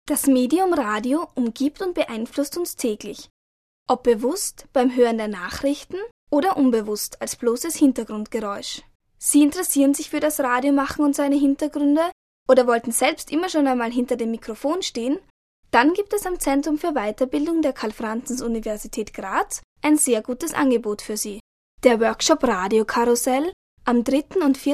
Das Medium Radio umgibt und beeinflusst uns täglich. Ob bewusst beim Hören der Nachrichten oder unbewusst als bloßes Hintergrundgeräusch. Sie interessieren sich für das Radiomachen und seine Hintergründe oder wollten selbst immer schon einmal hinter dem Mikrofon stehen? Dann gibt es am Zentrum für Weiterbildung der Karl-Franzens-Universität Graz ein sehr gutes Angebot für Sie. Der Workshop Radiokarussell am 3. und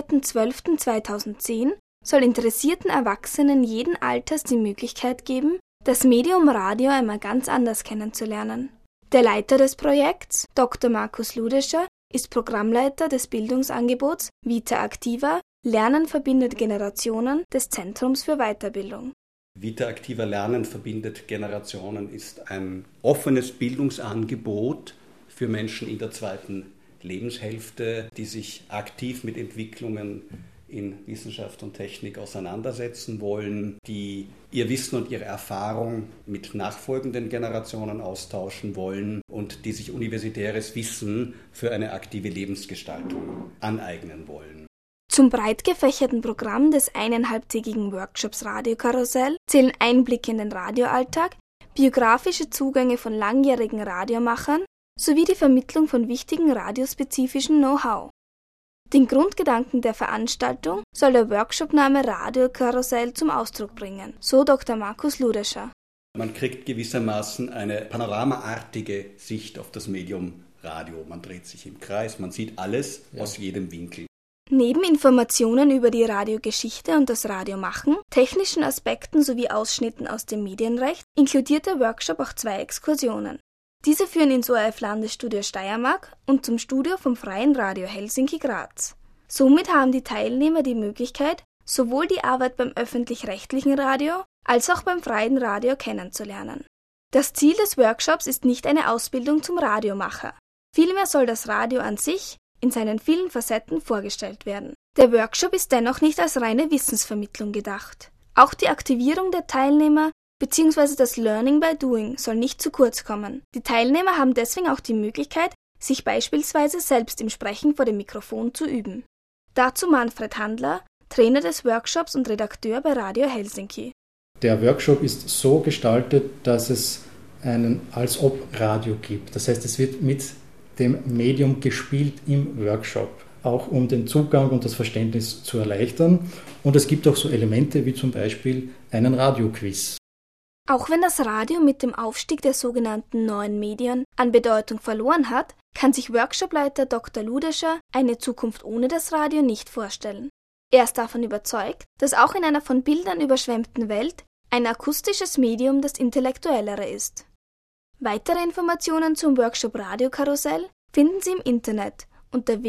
4.12.2010 soll interessierten Erwachsenen jeden Alters die Möglichkeit geben, das Medium Radio einmal ganz anders kennenzulernen. Der Leiter des Projekts, Dr. Markus Ludescher, ist Programmleiter des Bildungsangebots Vita Activa – Lernen verbindet Generationen des Zentrums für Weiterbildung. Vita Activa – Lernen verbindet Generationen ist ein offenes Bildungsangebot für Menschen in der zweiten Lebenshälfte, die sich aktiv mit Entwicklungen in Wissenschaft und Technik auseinandersetzen wollen, die ihr Wissen und ihre Erfahrung mit nachfolgenden Generationen austauschen wollen und die sich universitäres Wissen für eine aktive Lebensgestaltung aneignen wollen. Zum breit gefächerten Programm des 1,5-tägigen Workshops Radiokarussell zählen Einblicke in den Radioalltag, biografische Zugänge von langjährigen Radiomachern sowie die Vermittlung von wichtigen radiospezifischen Know-how. Den Grundgedanken der Veranstaltung soll der Workshopname Radiokarussell zum Ausdruck bringen, so Dr. Markus Ludescher. Man kriegt gewissermaßen eine panoramaartige Sicht auf das Medium Radio. Man dreht sich im Kreis, man sieht alles aus jedem Winkel. Neben Informationen über die Radiogeschichte und das Radiomachen, technischen Aspekten sowie Ausschnitten aus dem Medienrecht inkludiert der Workshop auch 2 Exkursionen. Diese führen ins ORF-Landesstudio Steiermark und zum Studio vom Freien Radio Helsinki Graz. Somit haben die Teilnehmer die Möglichkeit, sowohl die Arbeit beim öffentlich-rechtlichen Radio als auch beim Freien Radio kennenzulernen. Das Ziel des Workshops ist nicht eine Ausbildung zum Radiomacher. Vielmehr soll das Radio an sich in seinen vielen Facetten vorgestellt werden. Der Workshop ist dennoch nicht als reine Wissensvermittlung gedacht. Auch die Aktivierung der Teilnehmer bzw. das Learning by Doing soll nicht zu kurz kommen. Die Teilnehmer haben deswegen auch die Möglichkeit, sich beispielsweise selbst im Sprechen vor dem Mikrofon zu üben. Dazu Manfred Handler, Trainer des Workshops und Redakteur bei Radio Helsinki. Der Workshop ist so gestaltet, dass es einen Als-Ob-Radio gibt. Das heißt, es wird mit dem Medium gespielt im Workshop, auch um den Zugang und das Verständnis zu erleichtern. Und es gibt auch so Elemente wie zum Beispiel einen Radioquiz. Auch wenn das Radio mit dem Aufstieg der sogenannten neuen Medien an Bedeutung verloren hat, kann sich Workshopleiter Dr. Ludescher eine Zukunft ohne das Radio nicht vorstellen. Er ist davon überzeugt, dass auch in einer von Bildern überschwemmten Welt ein akustisches Medium das intellektuellere ist. Weitere Informationen zum Workshop Radiokarussell finden Sie im Internet unter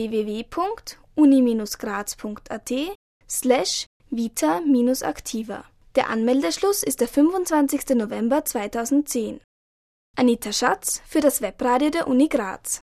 www.uni-graz.at/vita-activa. Der Anmeldeschluss ist der 25. November 2010. Anita Schatz für das Webradio der Uni Graz.